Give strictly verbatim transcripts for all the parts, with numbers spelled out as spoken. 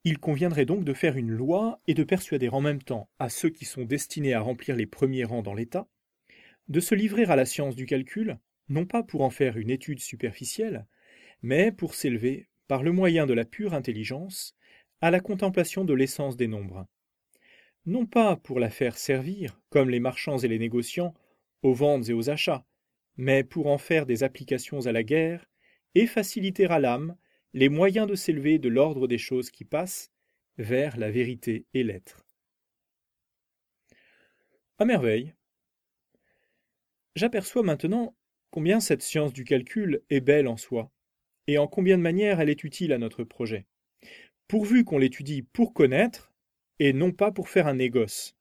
Il conviendrait donc de faire une loi et de persuader en même temps à ceux qui sont destinés à remplir les premiers rangs dans l'État de se livrer à la science du calcul, non pas pour en faire une étude superficielle, mais pour s'élever, par le moyen de la pure intelligence, à la contemplation de l'essence des nombres. Non pas pour la faire servir, comme les marchands et les négociants, aux ventes et aux achats, mais pour en faire des applications à la guerre, et faciliter à l'âme les moyens de s'élever de l'ordre des choses qui passent vers la vérité et l'être. À merveille. J'aperçois maintenant combien cette science du calcul est belle en soi, et en combien de manières elle est utile à notre projet, pourvu qu'on l'étudie pour connaître, et non pas pour faire un négoce.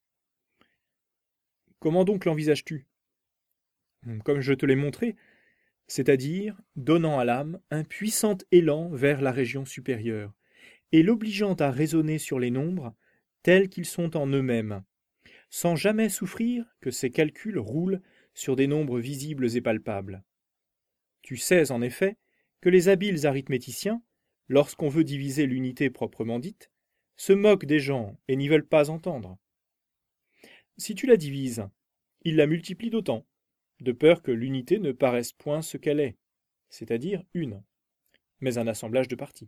Comment donc l'envisages-tu? Comme je te l'ai montré, c'est-à-dire donnant à l'âme un puissant élan vers la région supérieure, et l'obligeant à raisonner sur les nombres tels qu'ils sont en eux-mêmes, sans jamais souffrir que ces calculs roulent sur des nombres visibles et palpables. Tu sais en effet que les habiles arithméticiens, lorsqu'on veut diviser l'unité proprement dite, se moquent des gens et n'y veulent pas entendre. Si tu la divises, ils la multiplient d'autant, de peur que l'unité ne paraisse point ce qu'elle est, c'est-à-dire une, mais un assemblage de parties.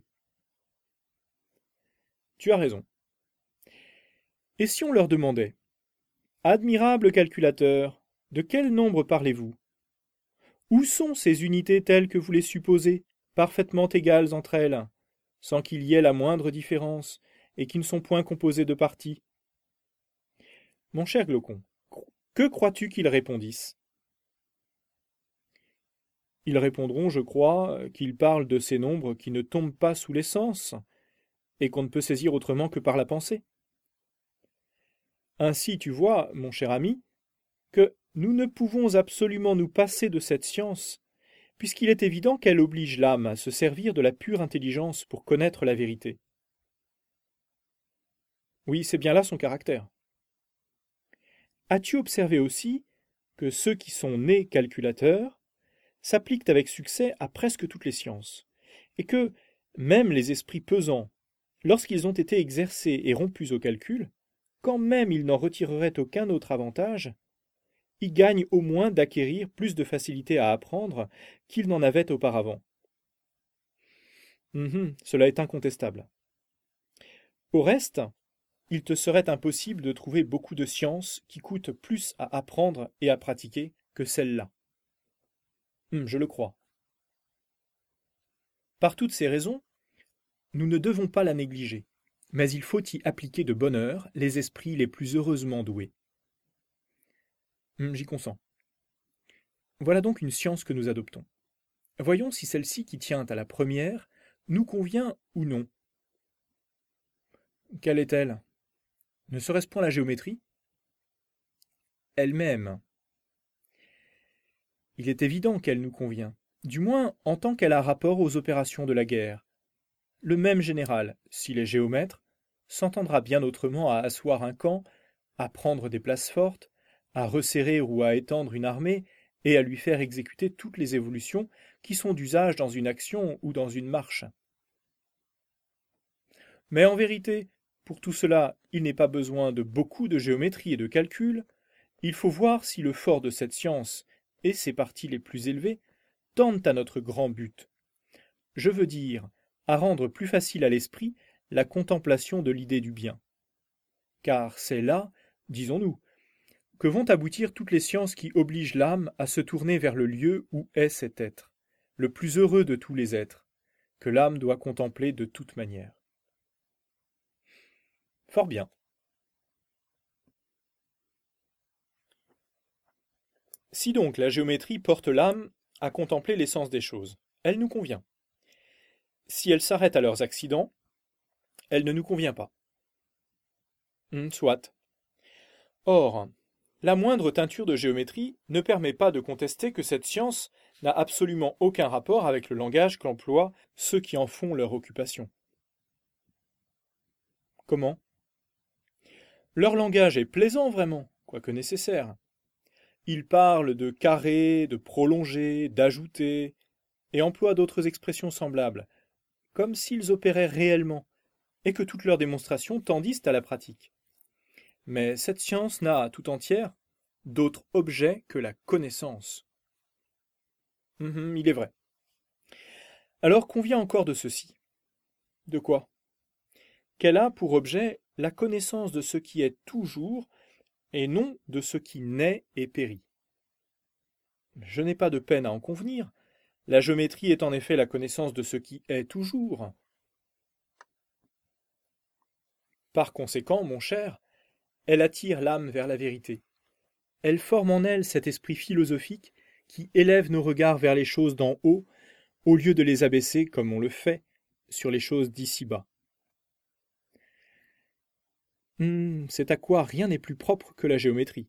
Tu as raison. Et si on leur demandait, admirable calculateur, de quel nombre parlez-vous? Où sont ces unités telles que vous les supposez, parfaitement égales entre elles, sans qu'il y ait la moindre différence, et qui ne sont point composées de parties? Mon cher Glaucon, que crois-tu qu'ils répondissent? Ils répondront, je crois, qu'ils parlent de ces nombres qui ne tombent pas sous les sens, et qu'on ne peut saisir autrement que par la pensée. Ainsi, tu vois, mon cher ami, que nous ne pouvons absolument nous passer de cette science, puisqu'il est évident qu'elle oblige l'âme à se servir de la pure intelligence pour connaître la vérité. Oui, c'est bien là son caractère. As-tu observé aussi que ceux qui sont nés calculateurs s'appliquent avec succès à presque toutes les sciences, et que, même les esprits pesants, lorsqu'ils ont été exercés et rompus au calcul, quand même ils n'en retireraient aucun autre avantage, ils gagnent au moins d'acquérir plus de facilité à apprendre qu'ils n'en avaient auparavant. Hum, cela est incontestable. Au reste, il te serait impossible de trouver beaucoup de sciences qui coûtent plus à apprendre et à pratiquer que celle-là. Hum, je le crois. Par toutes ces raisons, nous ne devons pas la négliger, mais il faut y appliquer de bonne heure les esprits les plus heureusement doués. Hum, j'y consens. Voilà donc une science que nous adoptons. Voyons si celle-ci qui tient à la première nous convient ou non. Quelle est-elle? Ne serait-ce point la géométrie? Elle-même. Il est évident qu'elle nous convient, du moins en tant qu'elle a rapport aux opérations de la guerre. Le même général, s'il est géomètre, s'entendra bien autrement à asseoir un camp, à prendre des places fortes, à resserrer ou à étendre une armée, et à lui faire exécuter toutes les évolutions qui sont d'usage dans une action ou dans une marche. Mais en vérité, pour tout cela, il n'est pas besoin de beaucoup de géométrie et de calcul, il faut voir si le fort de cette science et ses parties les plus élevées tendent à notre grand but. Je veux dire, à rendre plus facile à l'esprit la contemplation de l'idée du bien. Car c'est là, disons-nous, que vont aboutir toutes les sciences qui obligent l'âme à se tourner vers le lieu où est cet être, le plus heureux de tous les êtres, que l'âme doit contempler de toute manière. Fort bien. Si donc la géométrie porte l'âme à contempler l'essence des choses, elle nous convient. Si elle s'arrête à leurs accidents, elle ne nous convient pas. Hum, soit. Or, la moindre teinture de géométrie ne permet pas de contester que cette science n'a absolument aucun rapport avec le langage qu'emploient ceux qui en font leur occupation. Comment? Leur langage est plaisant vraiment, quoique nécessaire. Ils parlent de carré, de prolonger, d'ajouter, et emploient d'autres expressions semblables, comme s'ils opéraient réellement, et que toutes leurs démonstrations tendissent à la pratique. Mais cette science n'a, tout entière, d'autre objet que la connaissance. Hum, il est vrai. Alors convient encore de ceci. De quoi? Qu'elle a pour objet la connaissance de ce qui est toujours, et non de ce qui naît et périt. Je n'ai pas de peine à en convenir. La géométrie est en effet la connaissance de ce qui est toujours. Par conséquent, mon cher, elle attire l'âme vers la vérité. Elle forme en elle cet esprit philosophique qui élève nos regards vers les choses d'en haut, au lieu de les abaisser, comme on le fait, sur les choses d'ici-bas. Hum, c'est à quoi rien n'est plus propre que la géométrie.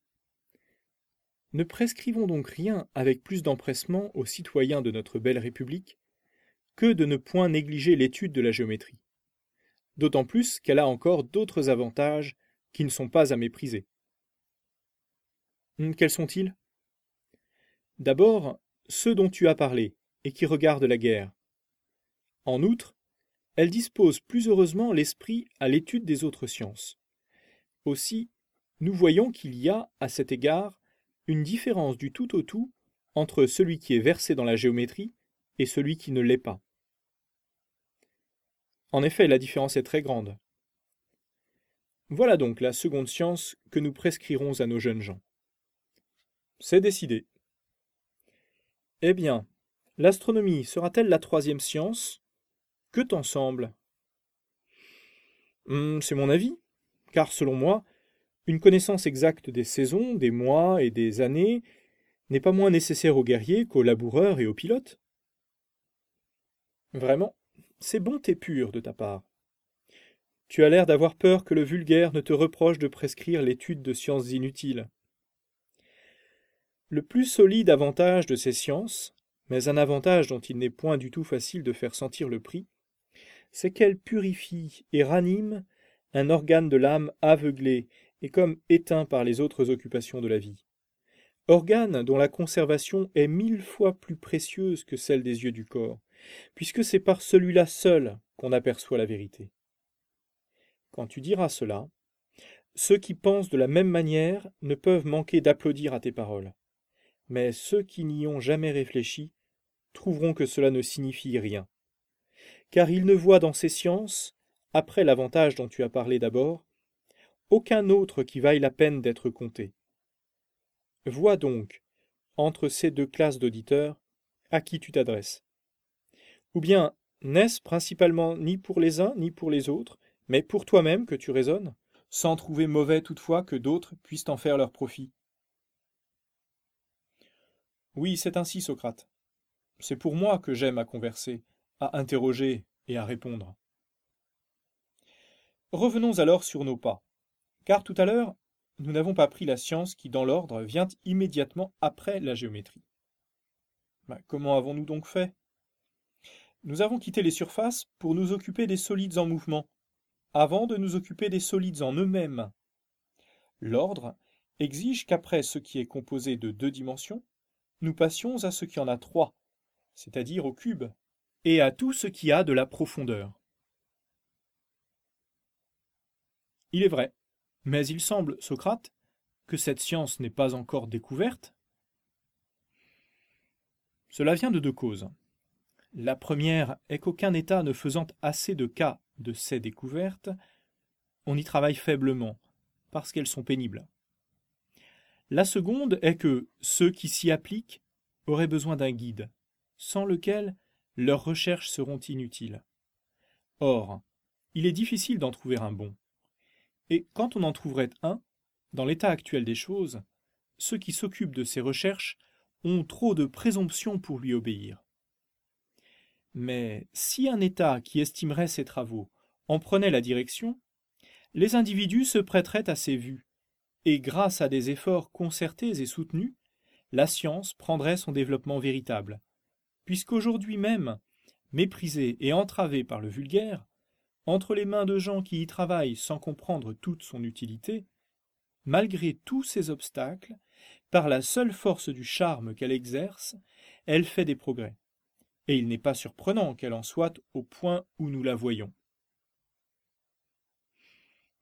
Ne prescrivons donc rien avec plus d'empressement aux citoyens de notre belle République que de ne point négliger l'étude de la géométrie, d'autant plus qu'elle a encore d'autres avantages qui ne sont pas à mépriser. Quels sont-ils? D'abord, ceux dont tu as parlé, et qui regardent la guerre. En outre, elle dispose plus heureusement l'esprit à l'étude des autres sciences. Aussi, nous voyons qu'il y a, à cet égard, une différence du tout au tout entre celui qui est versé dans la géométrie et celui qui ne l'est pas. En effet, la différence est très grande. Voilà donc la seconde science que nous prescrirons à nos jeunes gens. C'est décidé. Eh bien, l'astronomie sera-t-elle la troisième science? Que t'en semble? Hum, c'est mon avis, car selon moi, une connaissance exacte des saisons, des mois et des années n'est pas moins nécessaire aux guerriers qu'aux laboureurs et aux pilotes. Vraiment, c'est bonté pure de ta part. Tu as l'air d'avoir peur que le vulgaire ne te reproche de prescrire l'étude de sciences inutiles. Le plus solide avantage de ces sciences, mais un avantage dont il n'est point du tout facile de faire sentir le prix, c'est qu'elles purifient et raniment un organe de l'âme aveuglé et comme éteint par les autres occupations de la vie. Organe dont la conservation est mille fois plus précieuse que celle des yeux du corps, puisque c'est par celui-là seul qu'on aperçoit la vérité. Quand tu diras cela, ceux qui pensent de la même manière ne peuvent manquer d'applaudir à tes paroles. Mais ceux qui n'y ont jamais réfléchi trouveront que cela ne signifie rien. Car ils ne voient dans ces sciences, après l'avantage dont tu as parlé d'abord, aucun autre qui vaille la peine d'être compté. Vois donc, entre ces deux classes d'auditeurs, à qui tu t'adresses. Ou bien, n'est-ce principalement ni pour les uns ni pour les autres, mais pour toi-même que tu raisonnes, sans trouver mauvais toutefois que d'autres puissent en faire leur profit? Oui, c'est ainsi, Socrate. C'est pour moi que j'aime à converser, à interroger et à répondre. Revenons alors sur nos pas, car tout à l'heure, nous n'avons pas pris la science qui, dans l'ordre, vient immédiatement après la géométrie. Ben, comment avons-nous donc fait? Nous avons quitté les surfaces pour nous occuper des solides en mouvement, avant de nous occuper des solides en eux-mêmes. L'ordre exige qu'après ce qui est composé de deux dimensions, nous passions à ce qui en a trois, c'est-à-dire au cube, et à tout ce qui a de la profondeur. Il est vrai, mais il semble, Socrate, que cette science n'est pas encore découverte. Cela vient de deux causes. La première est qu'aucun État ne faisant assez de cas de ces découvertes, on y travaille faiblement, parce qu'elles sont pénibles. La seconde est que ceux qui s'y appliquent auraient besoin d'un guide, sans lequel leurs recherches seront inutiles. Or, il est difficile d'en trouver un bon. Et quand on en trouverait un, dans l'état actuel des choses, ceux qui s'occupent de ces recherches ont trop de présomption pour lui obéir. Mais si un État qui estimerait ses travaux en prenait la direction, les individus se prêteraient à ses vues, et grâce à des efforts concertés et soutenus, la science prendrait son développement véritable, puisqu'aujourd'hui même, méprisée et entravée par le vulgaire, entre les mains de gens qui y travaillent sans comprendre toute son utilité, malgré tous ces obstacles, par la seule force du charme qu'elle exerce, elle fait des progrès. Et il n'est pas surprenant qu'elle en soit au point où nous la voyons.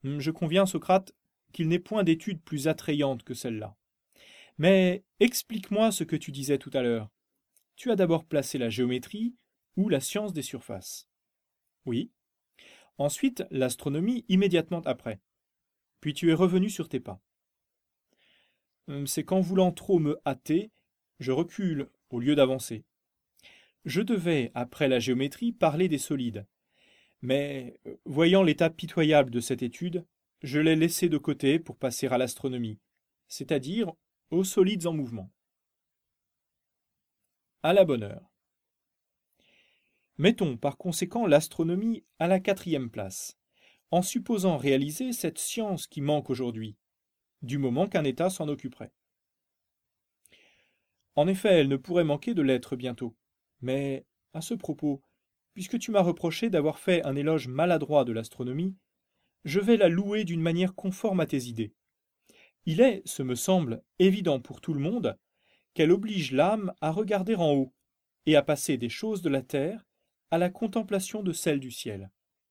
Je conviens, Socrate, qu'il n'est point d'étude plus attrayante que celle-là. Mais explique-moi ce que tu disais tout à l'heure. Tu as d'abord placé la géométrie ou la science des surfaces. Oui. Ensuite, l'astronomie immédiatement après. Puis tu es revenu sur tes pas. C'est qu'en voulant trop me hâter, je recule au lieu d'avancer. Je devais, après la géométrie, parler des solides. Mais, voyant l'état pitoyable de cette étude, je l'ai laissé de côté pour passer à l'astronomie, c'est-à-dire aux solides en mouvement. À la bonne heure. Mettons par conséquent l'astronomie à la quatrième place, en supposant réaliser cette science qui manque aujourd'hui, du moment qu'un État s'en occuperait. En effet, elle ne pourrait manquer de l'être bientôt. Mais, à ce propos, puisque tu m'as reproché d'avoir fait un éloge maladroit de l'astronomie, je vais la louer d'une manière conforme à tes idées. Il est, ce me semble, évident pour tout le monde qu'elle oblige l'âme à regarder en haut et à passer des choses de la terre à la contemplation de celles du ciel.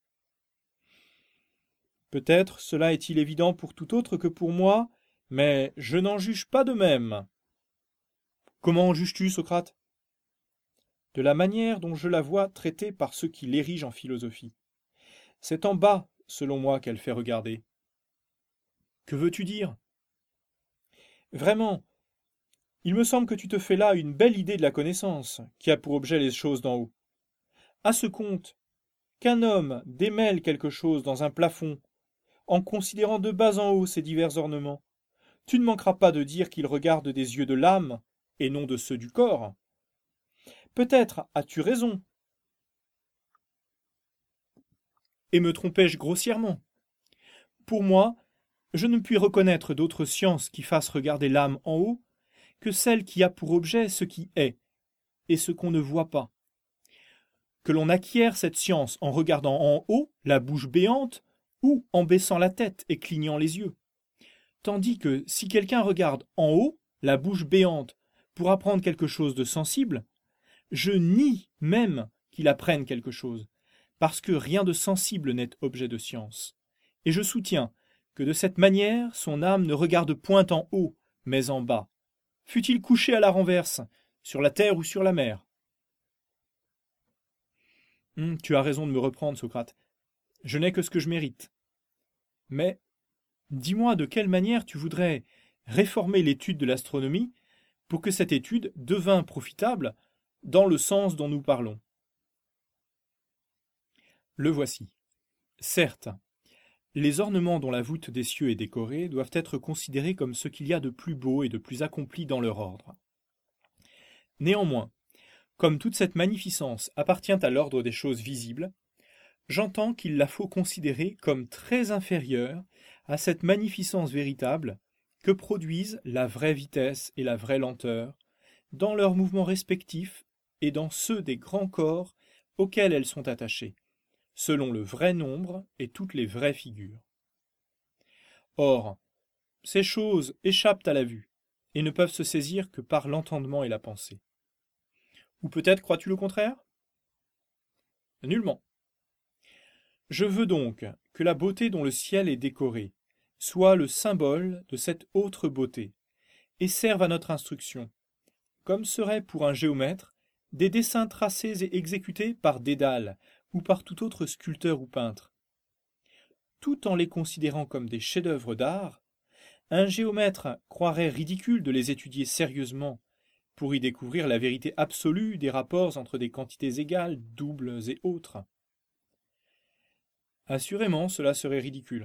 Peut-être cela est-il évident pour tout autre que pour moi, mais je n'en juge pas de même. Comment en juges-tu, Socrate? De la manière dont je la vois traitée par ceux qui l'érigent en philosophie. C'est en bas, selon moi, qu'elle fait regarder. Que veux-tu dire? Vraiment, il me semble que tu te fais là une belle idée de la connaissance, qui a pour objet les choses d'en haut. À ce compte, qu'un homme démêle quelque chose dans un plafond, en considérant de bas en haut ces divers ornements, tu ne manqueras pas de dire qu'il regarde des yeux de l'âme, et non de ceux du corps. Peut-être as-tu raison. Et me trompais-je grossièrement? Pour moi, je ne puis reconnaître d'autre science qui fasse regarder l'âme en haut que celle qui a pour objet ce qui est, et ce qu'on ne voit pas. Que l'on acquiert cette science en regardant en haut, la bouche béante, ou en baissant la tête et clignant les yeux. Tandis que si quelqu'un regarde en haut, la bouche béante, pour apprendre quelque chose de sensible, je nie même qu'il apprenne quelque chose, parce que rien de sensible n'est objet de science. Et je soutiens que de cette manière son âme ne regarde point en haut, mais en bas, fût-il couché à la renverse, sur la terre ou sur la mer. Hum, tu as raison de me reprendre, Socrate. Je n'ai que ce que je mérite. Mais, dis-moi de quelle manière tu voudrais réformer l'étude de l'astronomie pour que cette étude devînt profitable dans le sens dont nous parlons. Le voici. Certes, les ornements dont la voûte des cieux est décorée doivent être considérés comme ce qu'il y a de plus beau et de plus accompli dans leur ordre. Néanmoins, comme toute cette magnificence appartient à l'ordre des choses visibles, j'entends qu'il la faut considérer comme très inférieure à cette magnificence véritable que produisent la vraie vitesse et la vraie lenteur dans leurs mouvements respectifs et dans ceux des grands corps auxquels elles sont attachées, selon le vrai nombre et toutes les vraies figures. Or, ces choses échappent à la vue et ne peuvent se saisir que par l'entendement et la pensée. Ou peut-être crois-tu le contraire? Nullement. Je veux donc que la beauté dont le ciel est décoré soit le symbole de cette autre beauté, et serve à notre instruction, comme seraient pour un géomètre des dessins tracés et exécutés par Dédale ou par tout autre sculpteur ou peintre. Tout en les considérant comme des chefs-d'œuvre d'art, un géomètre croirait ridicule de les étudier sérieusement pour y découvrir la vérité absolue des rapports entre des quantités égales, doubles et autres. Assurément, cela serait ridicule.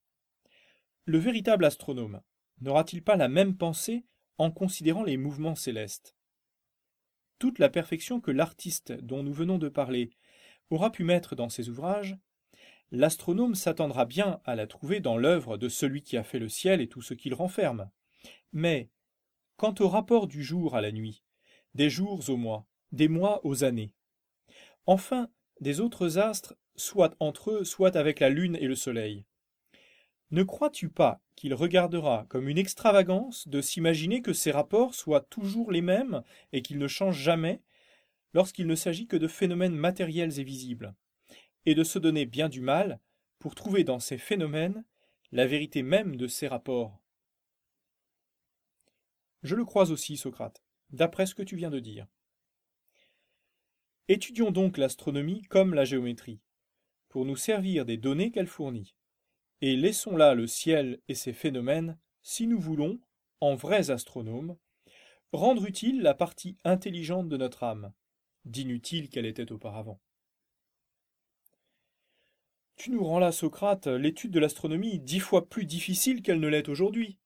Le véritable astronome n'aura-t-il pas la même pensée en considérant les mouvements célestes? Toute la perfection que l'artiste dont nous venons de parler aura pu mettre dans ses ouvrages, l'astronome s'attendra bien à la trouver dans l'œuvre de celui qui a fait le ciel et tout ce qu'il renferme. Mais, quant au rapport du jour à la nuit, des jours aux mois, des mois aux années, enfin des autres astres, soit entre eux, soit avec la lune et le soleil, ne crois-tu pas qu'il regardera comme une extravagance de s'imaginer que ces rapports soient toujours les mêmes et qu'ils ne changent jamais, lorsqu'il ne s'agit que de phénomènes matériels et visibles, et de se donner bien du mal pour trouver dans ces phénomènes la vérité même de ces rapports. Je le crois aussi, Socrate, d'après ce que tu viens de dire. Étudions donc l'astronomie comme la géométrie, pour nous servir des données qu'elle fournit, et laissons là le ciel et ses phénomènes, si nous voulons, en vrais astronomes, rendre utile la partie intelligente de notre âme, d'inutile qu'elle était auparavant. Tu nous rends là, Socrate, l'étude de l'astronomie dix fois plus difficile qu'elle ne l'est aujourd'hui.